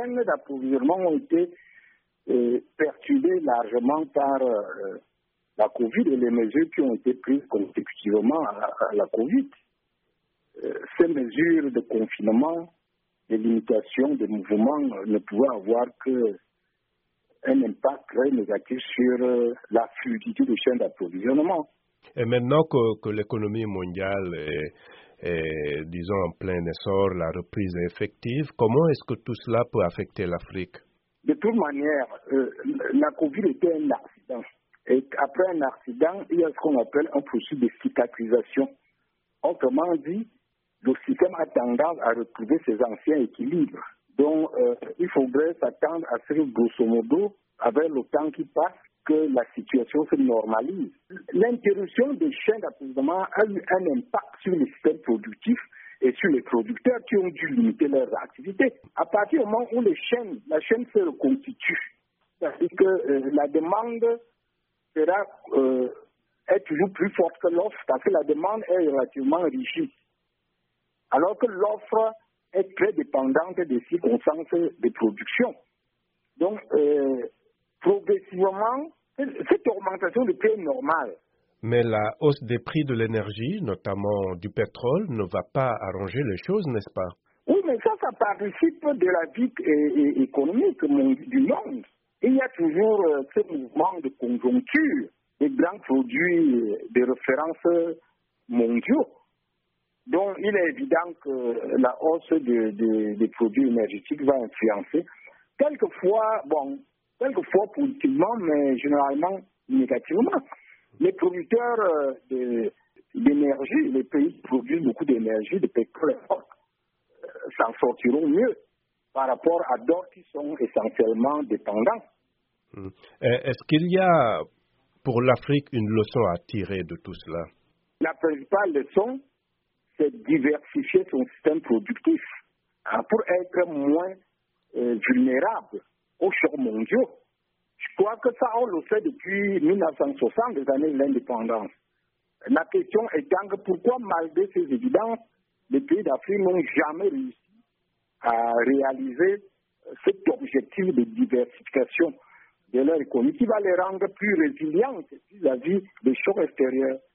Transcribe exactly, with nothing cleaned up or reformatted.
chaînes d'approvisionnement ont été euh, perturbées largement par euh, la Covid et les mesures qui ont été prises consécutivement à, à la Covid. Euh, ces mesures de confinement, de limitation des mouvements euh, ne pouvaient avoir que un impact très négatif sur euh, la fluidité des chaînes d'approvisionnement. Et maintenant que, que l'économie mondiale est, est, disons, en plein essor, la reprise est effective, comment est-ce que tout cela peut affecter l'Afrique? De toute manière, euh, la Covid était un accident. Et après un accident, il y a ce qu'on appelle un processus de cicatrisation. Autrement dit, le système a tendance à retrouver ses anciens équilibres. Donc, euh, il faudrait s'attendre à ce que, grosso modo, avec le temps qui passe, que la situation se normalise. L'interruption des chaînes d'approvisionnement a eu un impact sur le système productif et sur les producteurs qui ont dû limiter leurs activités. À partir du moment où les chaînes, la chaîne se reconstitue, c'est-à-dire que euh, la demande sera euh, est toujours plus forte que l'offre parce que la demande est relativement rigide, alors que l'offre est très dépendante des circonstances de production. Donc, euh, progressivement, cette augmentation de prix est normale. Mais la hausse des prix de l'énergie, notamment du pétrole, ne va pas arranger les choses, n'est-ce pas? Oui, mais ça, ça participe de la vie é- é- économique du monde. Il y a toujours euh, ce mouvement de conjoncture des grands produits de référence mondiaux. Donc, il est évident que la hausse de- de- des produits énergétiques va influencer. Quelquefois, bon, quelquefois positivement, mais généralement négativement. Les producteurs euh, de- d'énergie, les pays qui produisent beaucoup d'énergie, de pétrole, euh, s'en sortiront mieux par rapport à d'autres qui sont essentiellement dépendants. Hmm. Est-ce qu'il y a pour l'Afrique une leçon à tirer de tout cela? La principale leçon, c'est de diversifier son système productif hein, pour être moins euh, vulnérable aux chocs mondiaux. Je crois que ça, on le fait depuis mille neuf cent soixante, les années de l'indépendance. La question étant que pourquoi, malgré ces évidences, les pays d'Afrique n'ont jamais réussi à réaliser cet objectif de diversification de leur économie qui va les rendre plus résilientes vis-à-vis des chocs extérieurs.